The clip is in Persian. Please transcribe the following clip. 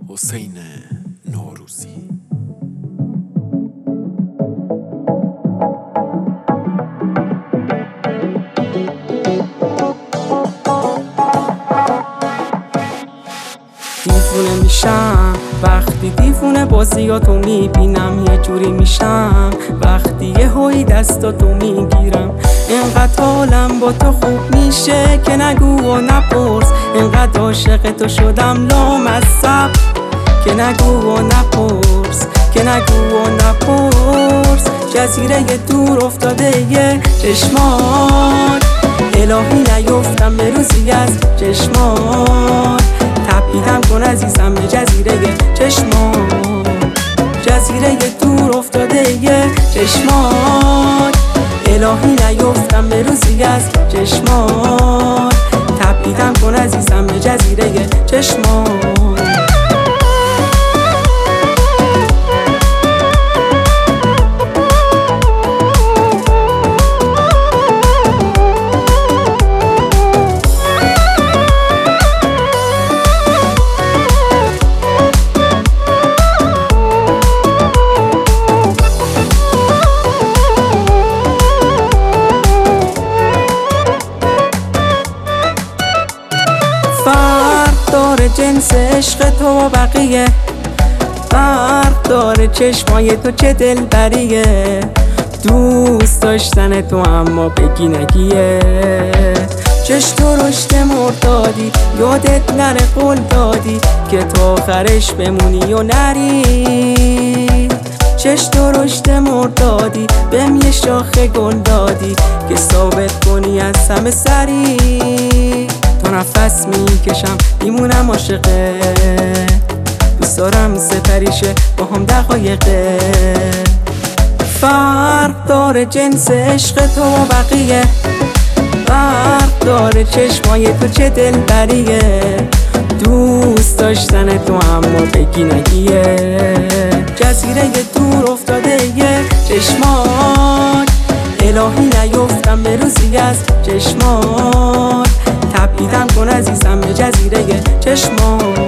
حسین نوروزی. دیوونه میشم وقتی دیوونه بازیاتو میبینم، یه جوری میشم وقتی یه هایی دستاتو میگیرم. اینقدر حالم با تو خوب میشه که نگو و نپرس، اینقدر عاشق تو شدم لامصب که نگو و نپرس، که نگو و نپرس. جزیره دور افتاده یه چشمان، الهی نیفتم به روزی از چشمان. تپیدم کن عزیزم به جزیره چشمان، جزیره دور افتاده یه چشمان. الهی نیفتم به روزی از چشمان. تپیدم کن عزیزم به جزیره چشمان. فرق داره جنس عشق تو و بقیه، فرق داره چشمای تو چه دلبریه. دوست داشتن تو اما بگی نگیه، چش تو رشت مردادی یادت نره قول دادی که تا آخرش بمونی و نری. چش تو رشت مردادی بهم یه شاخه گل دادی که ثابت کنی از همه سری. تو نفس میکشم میمونم عاشقه، دوست دارم سپریشه با هم دقایقه. فرق داره جنس عشق تو و بقیه، فرق داره چشمای تو چه دلبریه. دوست داشتن تو اما بگی نگیه، جزیره دور افتاده یه چشمان. الهی نیفتم به روزی از چشمان. تپیدم کن عزیزم به جزیره چشمان.